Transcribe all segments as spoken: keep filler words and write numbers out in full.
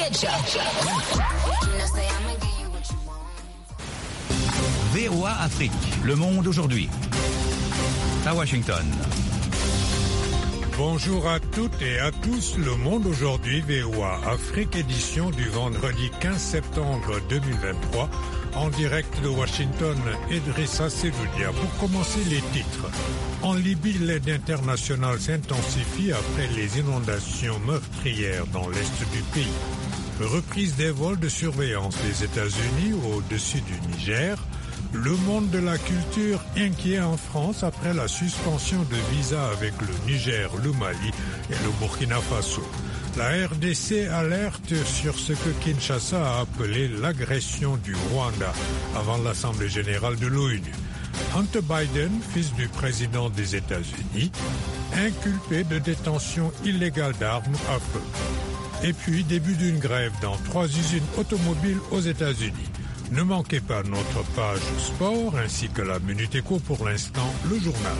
get ya. V O A Afrique, le monde aujourd'hui. À Washington. Bonjour à toutes et à tous, le monde aujourd'hui, V O A Afrique, édition du vendredi quinze septembre deux mille vingt-trois, en direct de Washington, Idrissa Seloudia. Pour commencer les titres. En Libye, l'aide internationale s'intensifie après les inondations meurtrières dans l'est du pays. Reprise des vols de surveillance des États-Unis au-dessus du Niger. Le monde de la culture inquiet en France après la suspension de visa avec le Niger, le Mali et le Burkina Faso. La R D C alerte sur ce que Kinshasa a appelé l'agression du Rwanda avant l'Assemblée générale de l'ONU. Hunter Biden, fils du président des États-Unis, inculpé de détention illégale d'armes à feu. Et puis, début d'une grève dans trois usines automobiles aux États-Unis. Ne manquez pas notre page sport ainsi que la Minute Éco, pour l'instant, le journal.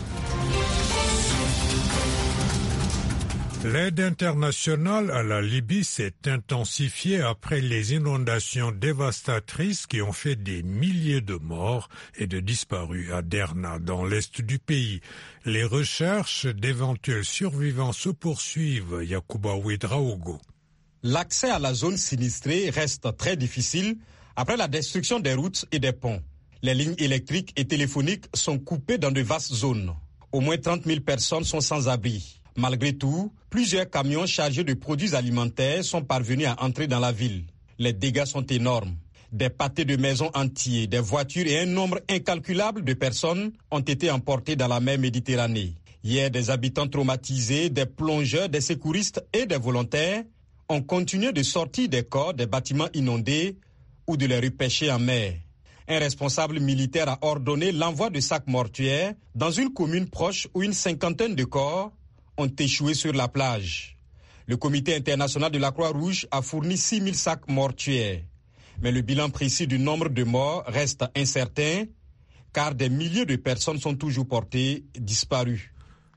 L'aide internationale à la Libye s'est intensifiée après les inondations dévastatrices qui ont fait des milliers de morts et de disparus à Derna, dans l'est du pays. Les recherches d'éventuels survivants se poursuivent. Yacouba Ouedraogo. L'accès à la zone sinistrée reste très difficile après la destruction des routes et des ponts. Les lignes électriques et téléphoniques sont coupées dans de vastes zones. Au moins trente mille personnes sont sans abri. Malgré tout, plusieurs camions chargés de produits alimentaires sont parvenus à entrer dans la ville. Les dégâts sont énormes. Des pâtés de maisons entiers, des voitures et un nombre incalculable de personnes ont été emportés dans la mer Méditerranée. Hier, des habitants traumatisés, des plongeurs, des secouristes et des volontaires ont continué de sortir des corps des bâtiments inondés ou de les repêcher en mer. Un responsable militaire a ordonné l'envoi de sacs mortuaires dans une commune proche où une cinquantaine de corps ont échoué sur la plage. Le Comité international de la Croix-Rouge a fourni six mille sacs mortuaires. Mais le bilan précis du nombre de morts reste incertain, car des milliers de personnes sont toujours portées disparues.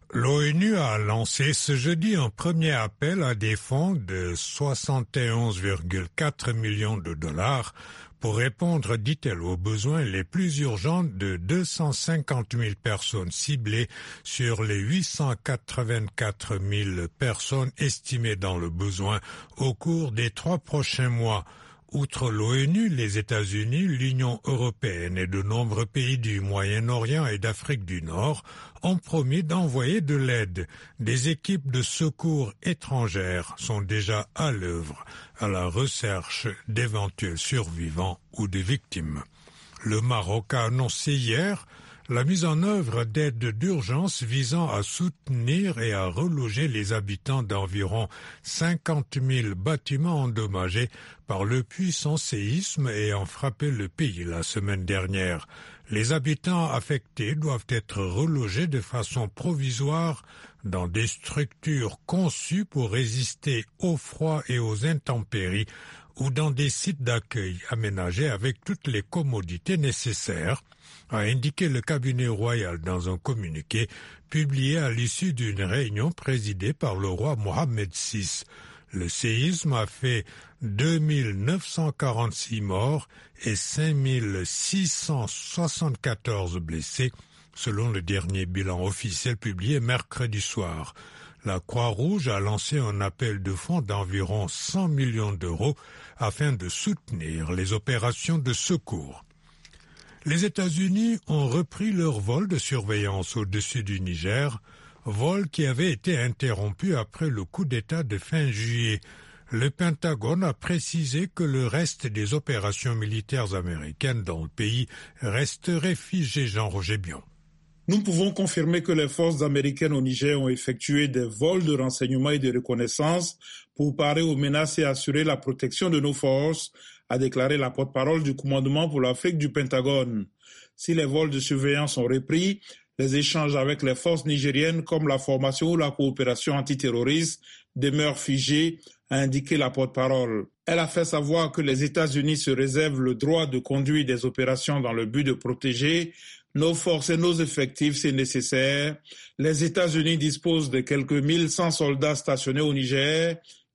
L'ONU a lancé ce jeudi un premier appel à des fonds de soixante et onze virgule quatre millions de dollars pour répondre, dit-elle, aux besoins les plus urgents de deux cent cinquante mille personnes ciblées sur les huit cent quatre-vingt-quatre mille personnes estimées dans le besoin au cours des trois prochains mois. Outre l'ONU, les États-Unis, l'Union européenne et de nombreux pays du Moyen-Orient et d'Afrique du Nord ont promis d'envoyer de l'aide. Des équipes de secours étrangères sont déjà à l'œuvre à la recherche d'éventuels survivants ou de victimes. Le Maroc a annoncé hier la mise en œuvre d'aides d'urgence visant à soutenir et à reloger les habitants d'environ cinquante mille bâtiments endommagés par le puissant séisme ayant frappé le pays la semaine dernière. Les habitants affectés doivent être relogés de façon provisoire dans des structures conçues pour résister au froid et aux intempéries ou dans des sites d'accueil aménagés avec toutes les commodités nécessaires, a indiqué le cabinet royal dans un communiqué publié à l'issue d'une réunion présidée par le roi Mohammed six. Le séisme a fait deux mille neuf cent quarante-six morts et cinq mille six cent soixante-quatorze blessés, selon le dernier bilan officiel publié mercredi soir. La Croix-Rouge a lancé un appel de fonds d'environ cent millions d'euros afin de soutenir les opérations de secours. Les États-Unis ont repris leur vol de surveillance au-dessus du Niger, vol qui avait été interrompu après le coup d'État de fin juillet. Le Pentagone a précisé que le reste des opérations militaires américaines dans le pays resterait figé. Jean-Roger Bion. Nous pouvons confirmer que les forces américaines au Niger ont effectué des vols de renseignement et de reconnaissance pour parer aux menaces et assurer la protection de nos forces, a déclaré la porte-parole du commandement pour l'Afrique du Pentagone. Si les vols de surveillance sont repris, les échanges avec les forces nigériennes comme la formation ou la coopération antiterroriste demeurent figés, a indiqué la porte-parole. Elle a fait savoir que les États-Unis se réservent le droit de conduire des opérations dans le but de protéger nos forces et nos effectifs, c'est nécessaire. Les États-Unis disposent de quelques mille cent soldats stationnés au Niger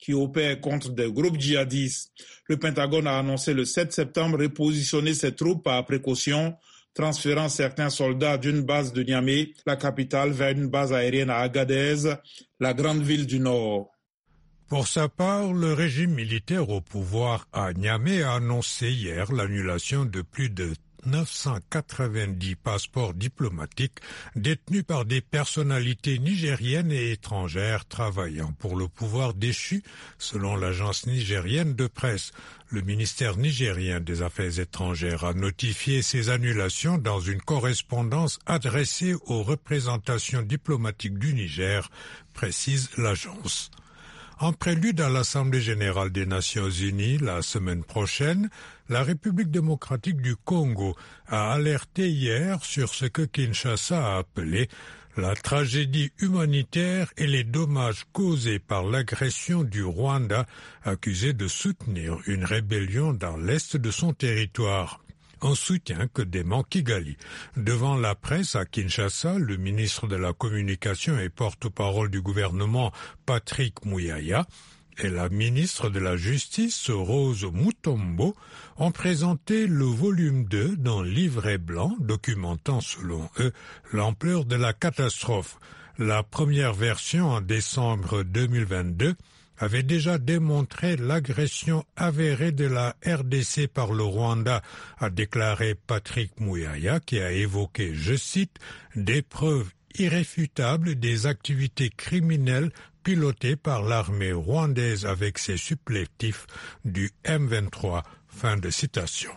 qui opèrent contre des groupes djihadistes. Le Pentagone a annoncé le sept septembre repositionner ses troupes par précaution, transférant certains soldats d'une base de Niamey, la capitale, vers une base aérienne à Agadez, la grande ville du Nord. Pour sa part, le régime militaire au pouvoir à Niamey a annoncé hier l'annulation de plus de neuf cent quatre-vingt-dix passeports diplomatiques détenus par des personnalités nigériennes et étrangères travaillant pour le pouvoir déchu, selon l'agence nigérienne de presse. Le ministère nigérien des Affaires étrangères a notifié ces annulations dans une correspondance adressée aux représentations diplomatiques du Niger, précise l'agence. En prélude à l'Assemblée générale des Nations unies la semaine prochaine, la République démocratique du Congo a alerté hier sur ce que Kinshasa a appelé la tragédie humanitaire et les dommages causés par l'agression du Rwanda, accusé de soutenir une rébellion dans l'est de son territoire. Un soutien que dément Kigali. Devant la presse à Kinshasa, le ministre de la Communication et porte-parole du gouvernement, Patrick Muyaya, et la ministre de la Justice, Rose Mutombo, ont présenté le volume deux d'un livret blanc documentant, selon eux, l'ampleur de la catastrophe. La première version, en décembre deux mille vingt-deux, avait déjà démontré l'agression avérée de la R D C par le Rwanda, a déclaré Patrick Muyaya, qui a évoqué, je cite, des preuves irréfutables des activités criminelles pilotées par l'armée rwandaise avec ses supplétifs du M vingt-trois. Fin de citation.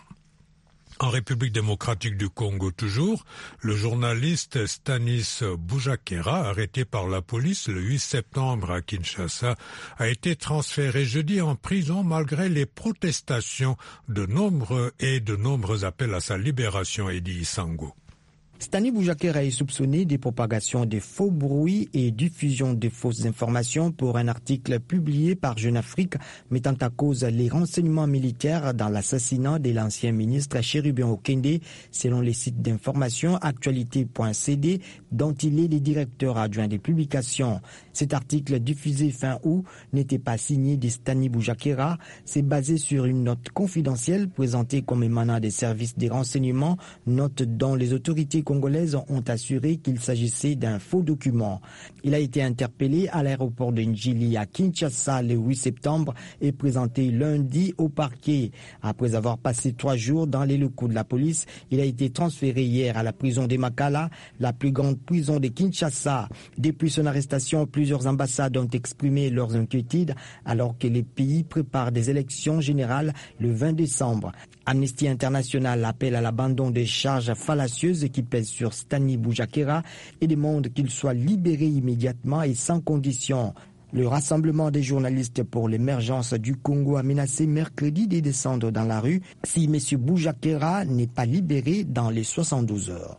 En République démocratique du Congo toujours, le journaliste Stanis Boujakera, arrêté par la police le huit septembre à Kinshasa, a été transféré jeudi en prison malgré les protestations de nombreux et de nombreux appels à sa libération, Edi Sango. Stanis Boujakera est soupçonné de propagation de faux bruits et diffusion de fausses informations pour un article publié par Jeune Afrique mettant à cause les renseignements militaires dans l'assassinat de l'ancien ministre Chérubin Okende, selon les sites d'information actualité point c d dont il est le directeur adjoint des publications. Cet article diffusé fin août n'était pas signé de Stanis Boujakera, c'est basé sur une note confidentielle présentée comme émanant des services des renseignements, note dont les autorités congolaises ont assuré qu'il s'agissait d'un faux document. Il a été interpellé à l'aéroport de Njili à Kinshasa le huit septembre et présenté lundi au parquet. Après avoir passé trois jours dans les locaux de la police, il a été transféré hier à la prison de Makala, la plus grande prison de Kinshasa. Depuis son arrestation, plusieurs ambassades ont exprimé leurs inquiétudes alors que les pays préparent des élections générales le vingt décembre. Amnesty International appelle à l'abandon des charges fallacieuses qui pèsent sur Stanis Boujakera et demande qu'il soit libéré immédiatement et sans condition. Le Rassemblement des journalistes pour l'émergence du Congo a menacé mercredi de descendre dans la rue si M. Boujakera n'est pas libéré dans les soixante-douze heures.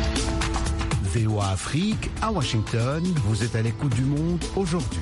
V O A Afrique, à Washington, vous êtes à l'écoute du monde aujourd'hui.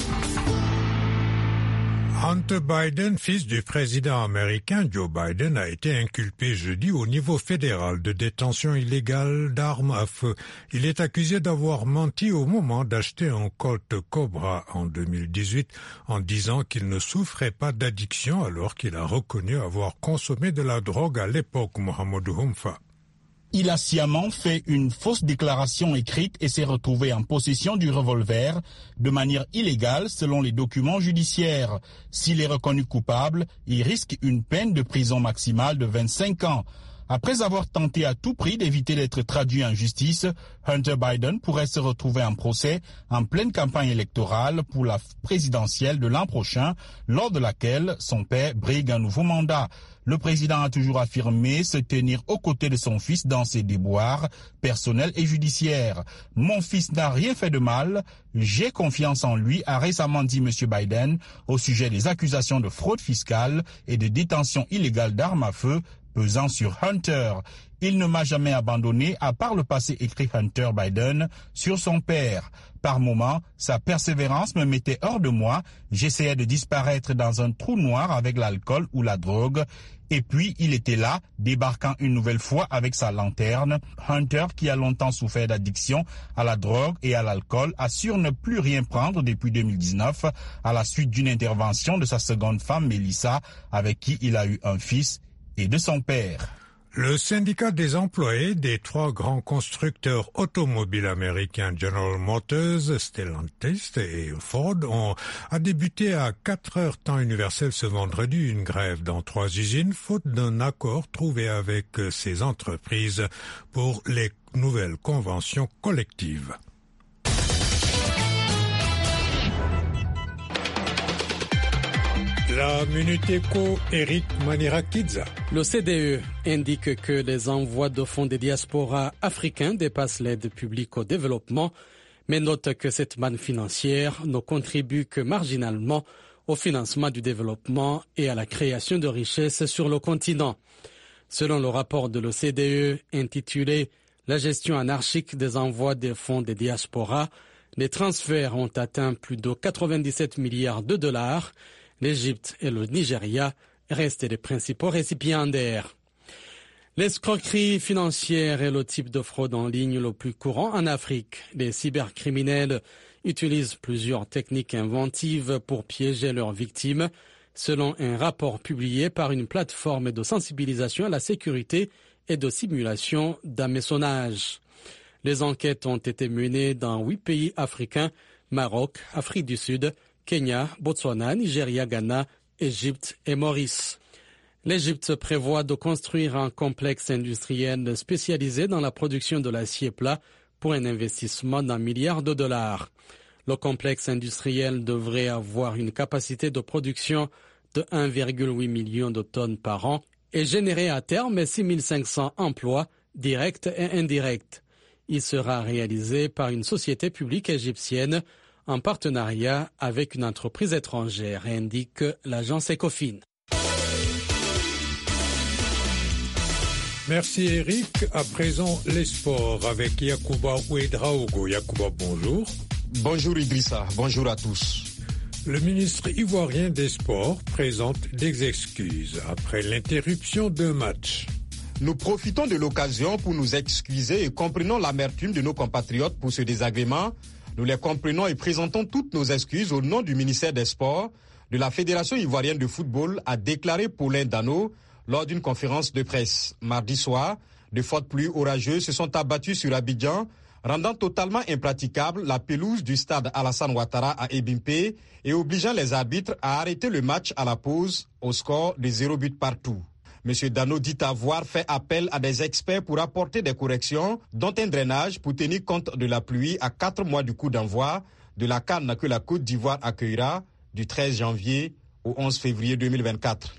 Hunter Biden, fils du président américain Joe Biden, a été inculpé jeudi au niveau fédéral de détention illégale d'armes à feu. Il est accusé d'avoir menti au moment d'acheter un Colt Cobra en deux mille dix-huit en disant qu'il ne souffrait pas d'addiction alors qu'il a reconnu avoir consommé de la drogue à l'époque, Mohamedou Humfa. Il a sciemment fait une fausse déclaration écrite et s'est retrouvé en possession du revolver de manière illégale selon les documents judiciaires. S'il est reconnu coupable, il risque une peine de prison maximale de vingt-cinq ans. Après avoir tenté à tout prix d'éviter d'être traduit en justice, Hunter Biden pourrait se retrouver en procès en pleine campagne électorale pour la présidentielle de l'an prochain, lors de laquelle son père brigue un nouveau mandat. Le président a toujours affirmé se tenir aux côtés de son fils dans ses déboires personnels et judiciaires. « Mon fils n'a rien fait de mal, j'ai confiance en lui », a récemment dit M. Biden au sujet des accusations de fraude fiscale et de détention illégale d'armes à feu pesant sur Hunter. Il ne m'a jamais abandonné, à part le passé, écrit Hunter Biden sur son père. Par moments, sa persévérance me mettait hors de moi. J'essayais de disparaître dans un trou noir avec l'alcool ou la drogue. Et puis, il était là, débarquant une nouvelle fois avec sa lanterne. Hunter, qui a longtemps souffert d'addiction à la drogue et à l'alcool, assure ne plus rien prendre depuis deux mille dix-neuf, à la suite d'une intervention de sa seconde femme, Melissa, avec qui il a eu un fils, et de son père. Le syndicat des employés des trois grands constructeurs automobiles américains General Motors, Stellantis et Ford ont a débuté à quatre heures temps universel ce vendredi une grève dans trois usines faute d'un accord trouvé avec ces entreprises pour les nouvelles conventions collectives. La Minute Éco, Eric Manirakidza. Le C D E indique que les envois de fonds des diasporas africains dépassent l'aide publique au développement, mais note que cette manne financière ne contribue que marginalement au financement du développement et à la création de richesses sur le continent. Selon le rapport de l'O C D E intitulé « La gestion anarchique des envois des fonds des diasporas », les transferts ont atteint plus de quatre-vingt-dix-sept milliards de dollars. L'Égypte et le Nigeria restent les principaux récipiendaires. L'escroquerie financière est le type de fraude en ligne le plus courant en Afrique. Les cybercriminels utilisent plusieurs techniques inventives pour piéger leurs victimes, selon un rapport publié par une plateforme de sensibilisation à la sécurité et de simulation d'hameçonnage. Les enquêtes ont été menées dans huit pays africains, Maroc, Afrique du Sud, Kenya, Botswana, Nigeria, Ghana, Égypte et Maurice. L'Égypte prévoit de construire un complexe industriel spécialisé dans la production de l'acier plat pour un investissement d'un milliard de dollars. Le complexe industriel devrait avoir une capacité de production de un virgule huit million de tonnes par an et générer à terme six mille cinq cents emplois directs et indirects. Il sera réalisé par une société publique égyptienne en partenariat avec une entreprise étrangère, indique l'agence Ecofin. Merci Eric. À présent, les sports avec Yacouba Ouedraogo. Yacouba, bonjour. Bonjour Idrissa, bonjour à tous. Le ministre ivoirien des Sports présente des excuses après l'interruption d'un match. Nous profitons de l'occasion pour nous excuser et comprenons l'amertume de nos compatriotes pour ce désagrément. Nous les comprenons et présentons toutes nos excuses au nom du ministère des Sports, de la Fédération ivoirienne de football, a déclaré Paulin Dano lors d'une conférence de presse. Mardi soir, de fortes pluies orageuses se sont abattues sur Abidjan, rendant totalement impraticable la pelouse du stade Alassane Ouattara à Ebimpe et obligeant les arbitres à arrêter le match à la pause au score de zéro but partout. M. Dano dit avoir fait appel à des experts pour apporter des corrections, dont un drainage pour tenir compte de la pluie à quatre mois du coup d'envoi de la CAN que la Côte d'Ivoire accueillera du treize janvier au onze février deux mille vingt-quatre.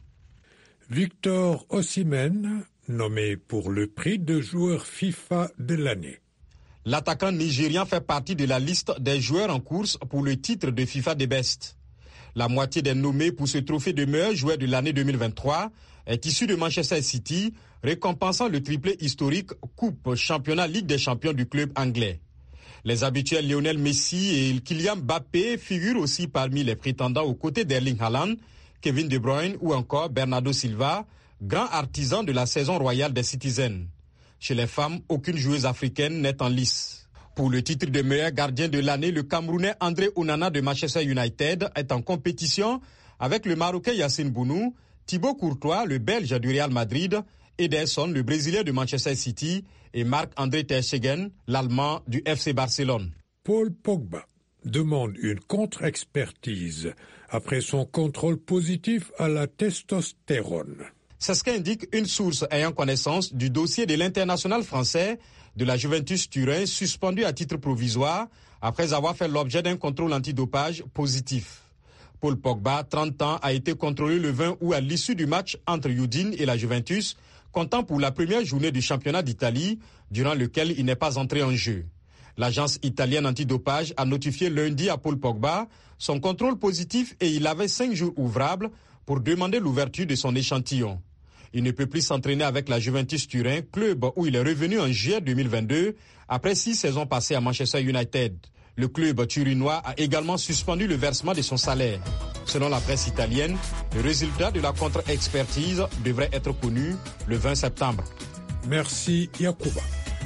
Victor Osimhen, nommé pour le prix de joueur FIFA de l'année. L'attaquant nigérian fait partie de la liste des joueurs en course pour le titre de FIFA des Best. La moitié des nommés pour ce trophée de meilleur joueur de l'année deux mille vingt-trois est issue de Manchester City, récompensant le triplé historique Coupe, Championnat, Ligue des Champions du club anglais. Les habituels Lionel Messi et Kylian Mbappé figurent aussi parmi les prétendants aux côtés d'Erling Haaland, Kevin De Bruyne ou encore Bernardo Silva, grand artisan de la saison royale des Citizens. Chez les femmes, aucune joueuse africaine n'est en lice. Pour le titre de meilleur gardien de l'année, le Camerounais André Onana de Manchester United est en compétition avec le Marocain Yacine Bounou, Thibaut Courtois, le Belge du Real Madrid, Ederson, le Brésilien de Manchester City et Marc-André ter Stegen, l'Allemand du F C Barcelone. Paul Pogba demande une contre-expertise après son contrôle positif à la testostérone. C'est ce qu'indique une source ayant connaissance du dossier de l'international français de la Juventus Turin suspendu à titre provisoire après avoir fait l'objet d'un contrôle antidopage positif. Paul Pogba, trente ans, a été contrôlé le vingt août à l'issue du match entre Udine et la Juventus, comptant pour la première journée du championnat d'Italie, durant lequel il n'est pas entré en jeu. L'agence italienne antidopage a notifié lundi à Paul Pogba son contrôle positif et il avait cinq jours ouvrables pour demander l'ouverture de son échantillon. Il ne peut plus s'entraîner avec la Juventus Turin, club où il est revenu en juillet deux mille vingt-deux après six saisons passées à Manchester United. Le club turinois a également suspendu le versement de son salaire. Selon la presse italienne, le résultat de la contre-expertise devrait être connu le vingt septembre. Merci Yacouba.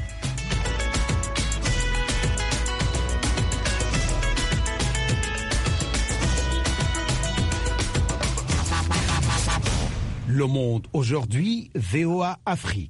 Le Monde aujourd'hui, V O A Afrique.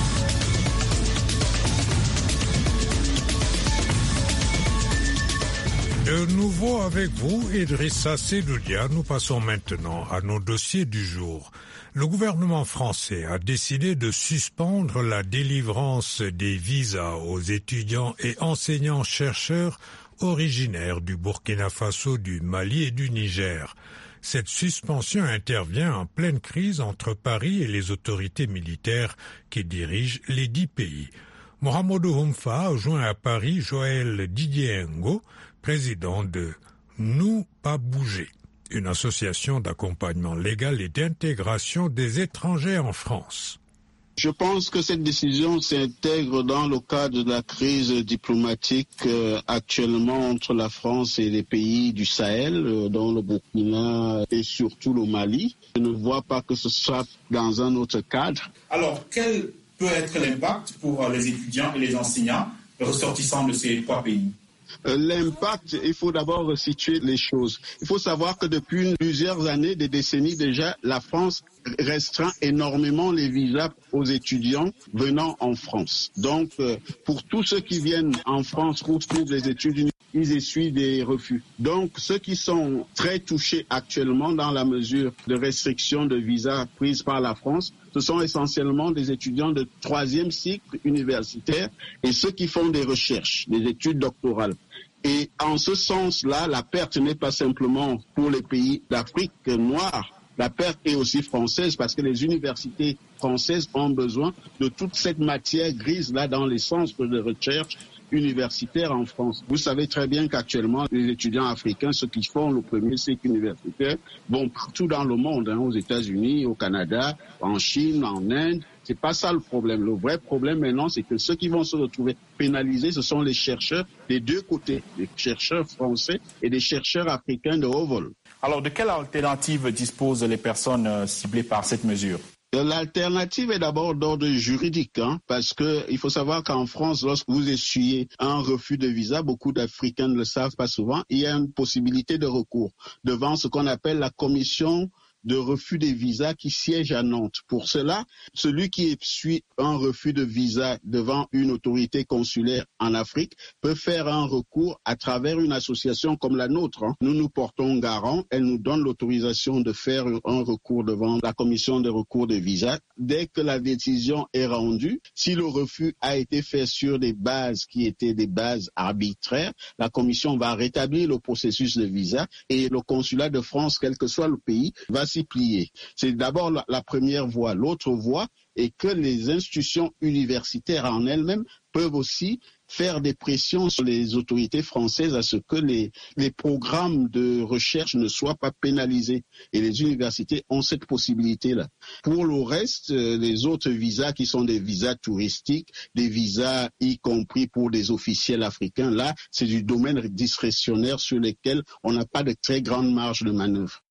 De nouveau avec vous, Idrissa Seloudia, nous passons maintenant à nos dossiers du jour. Le gouvernement français a décidé de suspendre la délivrance des visas aux étudiants et enseignants-chercheurs originaires du Burkina Faso, du Mali et du Niger. Cette suspension intervient en pleine crise entre Paris et les autorités militaires qui dirigent les dix pays. Mohamedou Humfa a joint à Paris Joël Didier Ngo, président de Nous Pas Bouger, une association d'accompagnement légal et d'intégration des étrangers en France. Je pense que cette décision s'intègre dans le cadre de la crise diplomatique euh, actuellement entre la France et les pays du Sahel, euh, dont le Burkina et surtout le Mali. Je ne vois pas que ce soit dans un autre cadre. Alors, quel peut être l'impact pour les étudiants et les enseignants ressortissants de ces trois pays ? L'impact, il faut d'abord resituer les choses. Il faut savoir que depuis plusieurs années, des décennies déjà, la France restreint énormément les visas aux étudiants venant en France. Donc, euh, pour tous ceux qui viennent en France pour suivre les études, ils essuient des refus. Donc, ceux qui sont très touchés actuellement dans la mesure de restriction de visas prise par la France, ce sont essentiellement des étudiants de troisième cycle universitaire et ceux qui font des recherches, des études doctorales. Et en ce sens-là, la perte n'est pas simplement pour les pays d'Afrique noire. La perte est aussi française parce que les universités françaises ont besoin de toute cette matière grise-là dans les centres de recherche universitaire en France. Vous savez très bien qu'actuellement, les étudiants africains, ceux qui font le premier cycle universitaire, vont partout dans le monde, hein, aux États-Unis, au Canada, en Chine, en Inde. C'est pas ça le problème. Le vrai problème maintenant, c'est que ceux qui vont se retrouver pénalisés, ce sont les chercheurs des deux côtés, les chercheurs français et des chercheurs africains de haut vol. Alors, de quelle alternative disposent les personnes ciblées par cette mesure ? L'alternative est d'abord d'ordre juridique, hein, parce que il faut savoir qu'en France, lorsque vous essuyez un refus de visa, beaucoup d'Africains ne le savent pas souvent, il y a une possibilité de recours devant ce qu'on appelle la commission de refus des visas qui siège à Nantes. Pour cela, celui qui suit un refus de visa devant une autorité consulaire en Afrique peut faire un recours à travers une association comme la nôtre. Hein. Nous nous portons garant, elle nous donne l'autorisation de faire un recours devant la commission de recours de visa. Dès que la décision est rendue, si le refus a été fait sur des bases qui étaient des bases arbitraires, la commission va rétablir le processus de visa et le consulat de France, quel que soit le pays, va s'y plier. C'est d'abord la, la première voie. L'autre voie est que les institutions universitaires en elles-mêmes peuvent aussi faire des pressions sur les autorités françaises à ce que les, les programmes de recherche ne soient pas pénalisés. Et les universités ont cette possibilité-là. Pour le reste, les autres visas qui sont des visas touristiques, des visas y compris pour des officiels africains, là, c'est du domaine discrétionnaire sur lequel on n'a pas de très grande marge de manœuvre.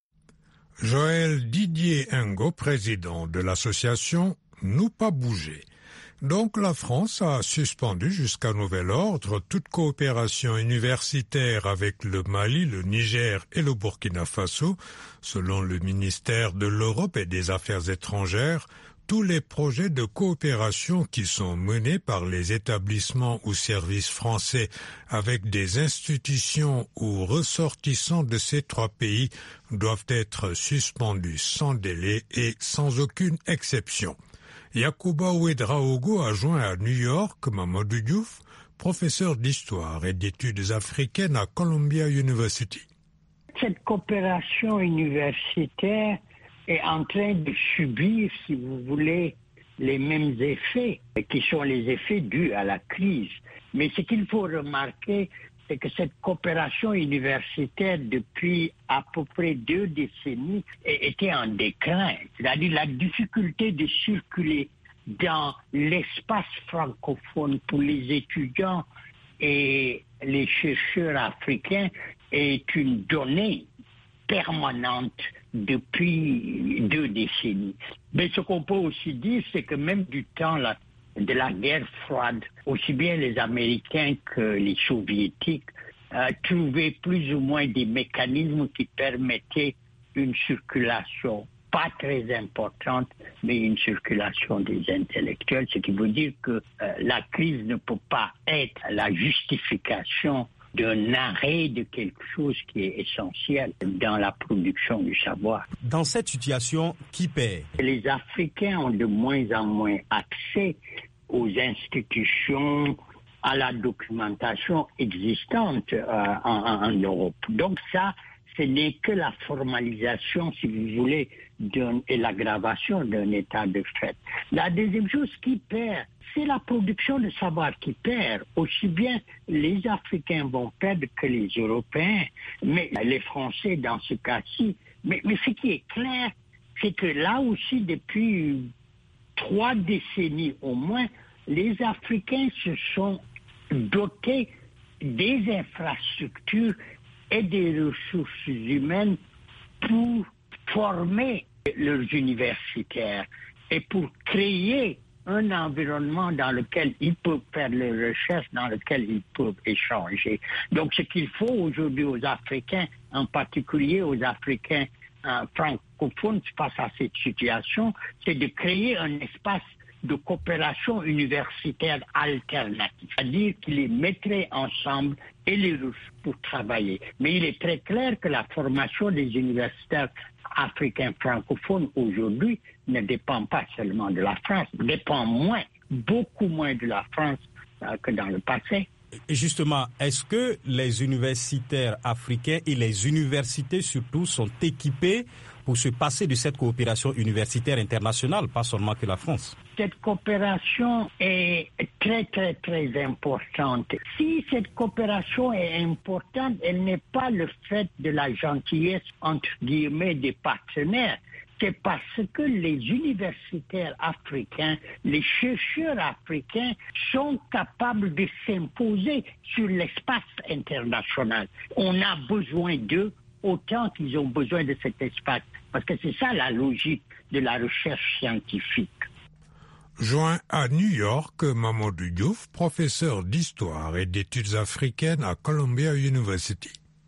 Joël Didier Ngo, président de l'association Nous Pas Bouger. Donc la France a suspendu jusqu'à nouvel ordre toute coopération universitaire avec le Mali, le Niger et le Burkina Faso. Selon le ministère de l'Europe et des Affaires étrangères, tous les projets de coopération qui sont menés par les établissements ou services français avec des institutions ou ressortissants de ces trois pays doivent être suspendus sans délai et sans aucune exception. Yacouba Ouedraogo a joint à New York Mamadou Diouf, professeur d'histoire et d'études africaines à Columbia University. Cette coopération universitaire est en train de subir, si vous voulez, les mêmes effets, qui sont les effets dus à la crise. Mais ce qu'il faut remarquer, c'est que cette coopération universitaire, depuis à peu près deux décennies, était en déclin. C'est-à-dire la difficulté de circuler dans l'espace francophone pour les étudiants et les chercheurs africains est une donnée permanente depuis deux décennies. Mais ce qu'on peut aussi dire, c'est que même du temps là, de la guerre froide, aussi bien les Américains que les Soviétiques euh, trouvaient plus ou moins des mécanismes qui permettaient une circulation pas très importante, mais une circulation des intellectuels, ce qui veut dire que euh, la crise ne peut pas être la justification d'un arrêt de quelque chose qui est essentiel dans la production du savoir. Dans cette situation, qui paie? Les Africains ont de moins en moins accès aux institutions, à la documentation existante euh, en, en Europe. Donc ça, ce n'est que la formalisation, si vous voulez, et l'aggravation d'un état de fait. La deuxième chose qui perd, c'est la production de savoir qui perd. Aussi bien les Africains vont perdre que les Européens, mais les Français dans ce cas-ci. Mais, mais ce qui est clair, c'est que là aussi, depuis trois décennies au moins, les Africains se sont dotés des infrastructures et des ressources humaines pour former leurs universitaires et pour créer un environnement dans lequel ils peuvent faire leurs recherches, dans lequel ils peuvent échanger. Donc ce qu'il faut aujourd'hui aux Africains, en particulier aux Africains euh, francophones face à cette situation, c'est de créer un espace de coopération universitaire alternative, c'est-à-dire qu'ils les mettraient ensemble et les ressources pour travailler. Mais il est très clair que la formation des universitaires africains francophones aujourd'hui ne dépend pas seulement de la France, dépend moins, beaucoup moins de la France euh, que dans le passé. Justement, est-ce que les universitaires africains et les universités surtout sont équipés pour se passer de cette coopération universitaire internationale, pas seulement que la France? Cette coopération est très, très, très importante. Si cette coopération est importante, elle n'est pas le fait de la gentillesse, entre guillemets, des partenaires. C'est parce que les universitaires africains, les chercheurs africains sont capables de s'imposer sur l'espace international. On a besoin d'eux autant qu'ils ont besoin de cet espace, parce que c'est ça la logique de la recherche scientifique. Joint à New York, Mamadou Diouf, professeur d'histoire et d'études africaines à Columbia University.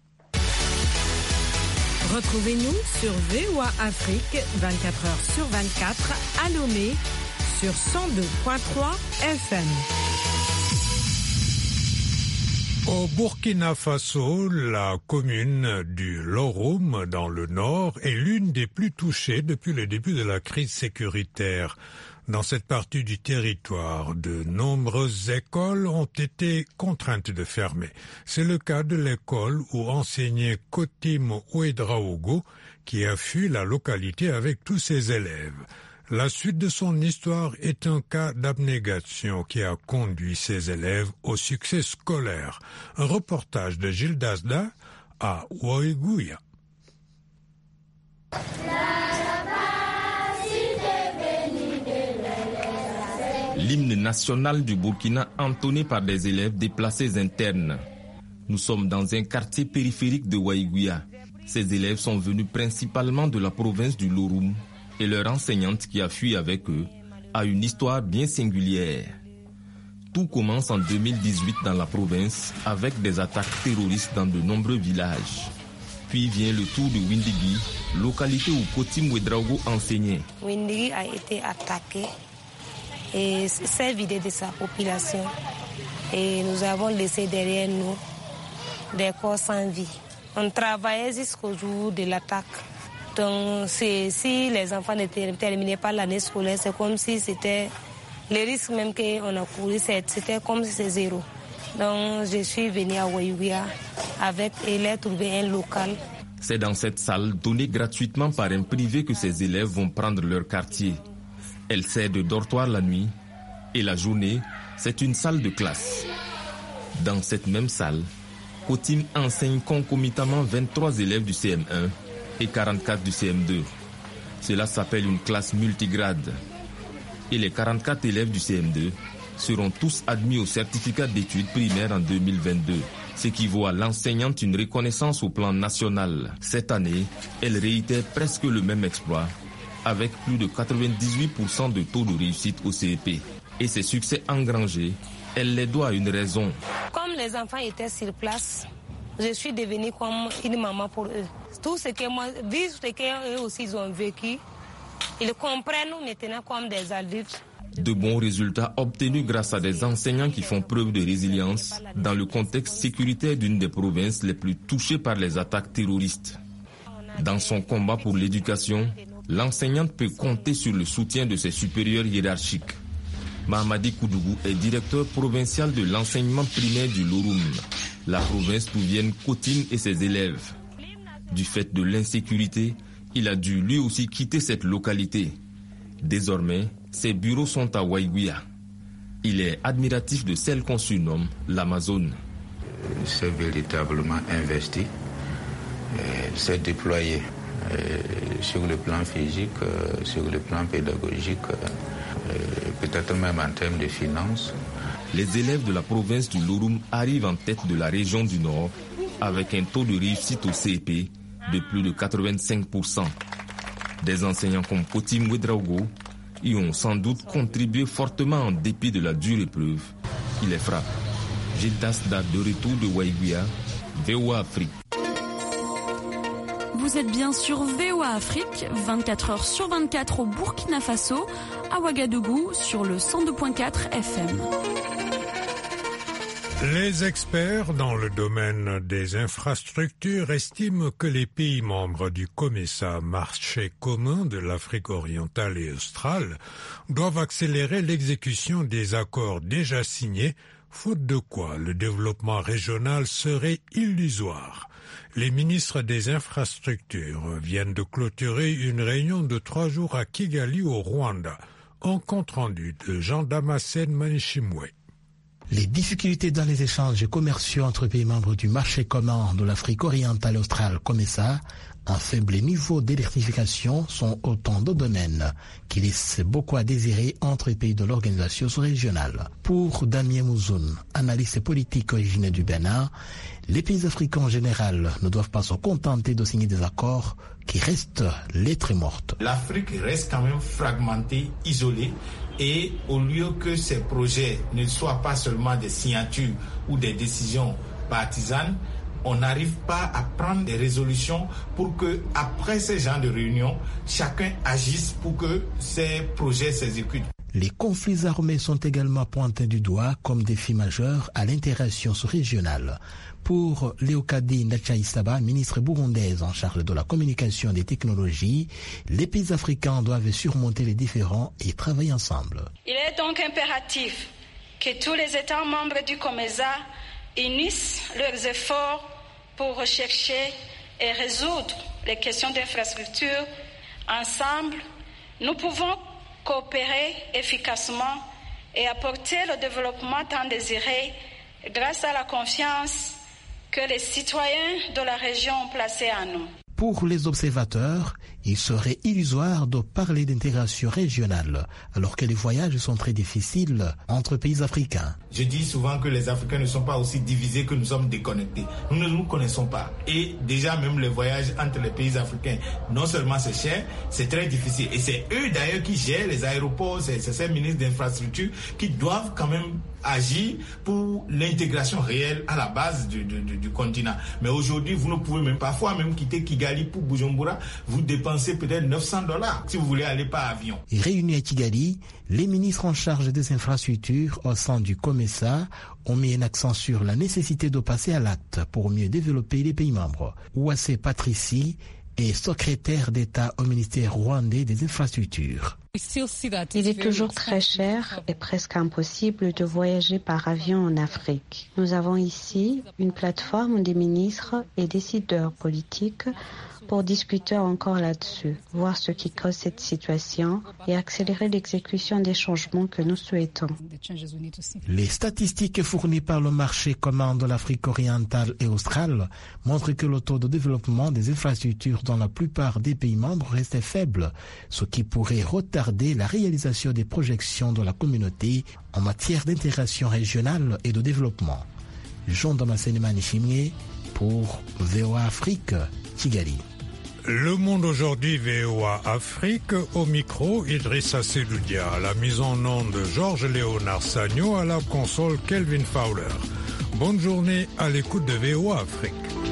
Retrouvez-nous sur V O A Afrique, vingt-quatre heures sur vingt-quatre, à Lomé, sur cent deux virgule trois F M. Au Burkina Faso, la commune du Loroum, dans le nord, est l'une des plus touchées depuis le début de la crise sécuritaire. Dans cette partie du territoire, de nombreuses écoles ont été contraintes de fermer. C'est le cas de l'école où enseignait Kotim Ouedraogo, qui a fui la localité avec tous ses élèves. La suite de son histoire est un cas d'abnégation qui a conduit ses élèves au succès scolaire. Un reportage de Gilles Dasda à Ouaigouya. L'hymne national du Burkina entonné par des élèves déplacés internes. Nous sommes dans un quartier périphérique de Ouaigouya. Ces élèves sont venus principalement de la province du Loroum et leur enseignante qui a fui avec eux a une histoire bien singulière. Tout commence en deux mille dix-huit dans la province avec des attaques terroristes dans de nombreux villages. Puis vient le tour de Windigi, localité où Kotim Ouedraogo enseignait. Windigi a été attaqué et s'est vidé de sa population. Et nous avons laissé derrière nous des corps sans vie. On travaillait jusqu'au jour de l'attaque. Donc si les enfants ne terminaient pas l'année scolaire, c'est comme si c'était... Le risque même qu'on a couru, c'était comme si c'était zéro. Donc je suis venue à Ouaigouya avec et j'ai trouvé un local. C'est dans cette salle donnée gratuitement par un privé que ces élèves vont prendre leur quartier. Elle sert de dortoir la nuit et la journée, c'est une salle de classe. Dans cette même salle, Coutim enseigne concomitamment vingt-trois élèves du C M un et quarante-quatre du C M deux. Cela s'appelle une classe multigrade. Et les quarante-quatre élèves du C M deux seront tous admis au certificat d'études primaires en deux mille vingt-deux, ce qui vaut à l'enseignante une reconnaissance au plan national. Cette année, elle réitère presque le même exploit, avec plus de quatre-vingt-dix-huit pour cent de taux de réussite au C E P. Et ces succès engrangés, elle les doit à une raison. Comme les enfants étaient sur place, je suis devenue comme une maman pour eux. Tout ce que moi, vu ce qu'eux aussi ils ont vécu, ils comprennent maintenant comme des adultes. De bons résultats obtenus grâce à des enseignants qui font preuve de résilience dans le contexte sécuritaire d'une des provinces les plus touchées par les attaques terroristes. Dans son combat pour l'éducation, l'enseignante peut compter sur le soutien de ses supérieurs hiérarchiques. Mahamadi Koudougou est directeur provincial de l'enseignement primaire du Loroum, la province d'où viennent Coutim et ses élèves. Du fait de l'insécurité, il a dû lui aussi quitter cette localité. Désormais, ses bureaux sont à Waiguia. Il est admiratif de celle qu'on surnomme l'Amazone. C'est véritablement investi, c'est déployé sur le plan physique, sur le plan pédagogique, peut-être même en termes de finances. Les élèves de la province du Loroum arrivent en tête de la région du Nord avec un taux de réussite au C E P de plus de quatre-vingt-cinq pour cent. Des enseignants comme Coutim Ouedraogo y ont sans doute contribué fortement en dépit de la dure épreuve qui les frappe. Gilles Dasda de retour de Waiguia, V O A Afrique. Vous êtes bien sur V O A Afrique, vingt-quatre heures sur vingt-quatre au Burkina Faso, à Ouagadougou sur le cent deux virgule quatre F M. Les experts dans le domaine des infrastructures estiment que les pays membres du COMESA, marché commun de l'Afrique orientale et australe, doivent accélérer l'exécution des accords déjà signés, faute de quoi le développement régional serait illusoire. Les ministres des infrastructures viennent de clôturer une réunion de trois jours à Kigali au Rwanda. En compte-rendu de Jean-Damascène Manishimwe. Les difficultés dans les échanges commerciaux entre pays membres du marché commun de l'Afrique orientale et australe COMESA, un faible niveau d'électrification sont autant de domaines qui laissent beaucoup à désirer entre les pays de l'organisation sous-régionale. Pour Damien Mouzoun, analyste politique originaire du Bénin, les pays africains en général ne doivent pas se contenter de signer des accords qui restent lettres mortes. L'Afrique reste quand même fragmentée, isolée. Et au lieu que ces projets ne soient pas seulement des signatures ou des décisions partisanes, on n'arrive pas à prendre des résolutions pour que, après ces genres de réunions, chacun agisse pour que ces projets s'exécutent. Les conflits armés sont également pointés du doigt comme défi majeur à l'intégration sous-régionale. Pour Léocadie Ndachaïsaba, ministre burundaise en charge de la communication et des technologies, les pays africains doivent surmonter les différends et travailler ensemble. Il est donc impératif que tous les États membres du COMESA unissent leurs efforts pour rechercher et résoudre les questions d'infrastructure. Ensemble, nous pouvons coopérer efficacement et apporter le développement tant désiré grâce à la confiance que les citoyens de la région ont placée en nous. Pour les observateurs, il serait illusoire de parler d'intégration régionale, alors que les voyages sont très difficiles entre pays africains. Je dis souvent que les Africains ne sont pas aussi divisés que nous sommes déconnectés. Nous ne nous connaissons pas. Et déjà, même les voyages entre les pays africains, non seulement c'est cher, c'est très difficile. Et c'est eux d'ailleurs qui gèrent les aéroports, c'est ces ministres d'infrastructure qui doivent quand même agir pour l'intégration réelle à la base du, du, du, du continent. Mais aujourd'hui, vous ne pouvez même parfois même quitter Kigali pour Bujumbura, vous dépensez peut-être neuf cents dollars si vous voulez aller par avion. Réunis à Kigali, les ministres en charge des infrastructures au sein du COMESA ont mis un accent sur la nécessité de passer à l'acte pour mieux développer les pays membres. Ouassé Patrici est secrétaire d'État au ministère rwandais des infrastructures. Il est toujours très cher et presque impossible de voyager par avion en Afrique. Nous avons ici une plateforme des ministres et décideurs politiques pour discuter encore là-dessus, voir ce qui cause cette situation et accélérer l'exécution des changements que nous souhaitons. Les statistiques fournies par le marché commun de l'Afrique orientale et australe montrent que le taux de développement des infrastructures dans la plupart des pays membres restait faible, ce qui pourrait retarder la réalisation des projections de la communauté en matière d'intégration régionale et de développement. Jean Damascene Manichimie pour V O A Afrique, Kigali. Le Monde aujourd'hui, V O A Afrique, au micro, Idrissa Seloudia, à la mise en onde Georges-Léonard Sagno, à la console Kelvin Fowler. Bonne journée à l'écoute de V O A Afrique.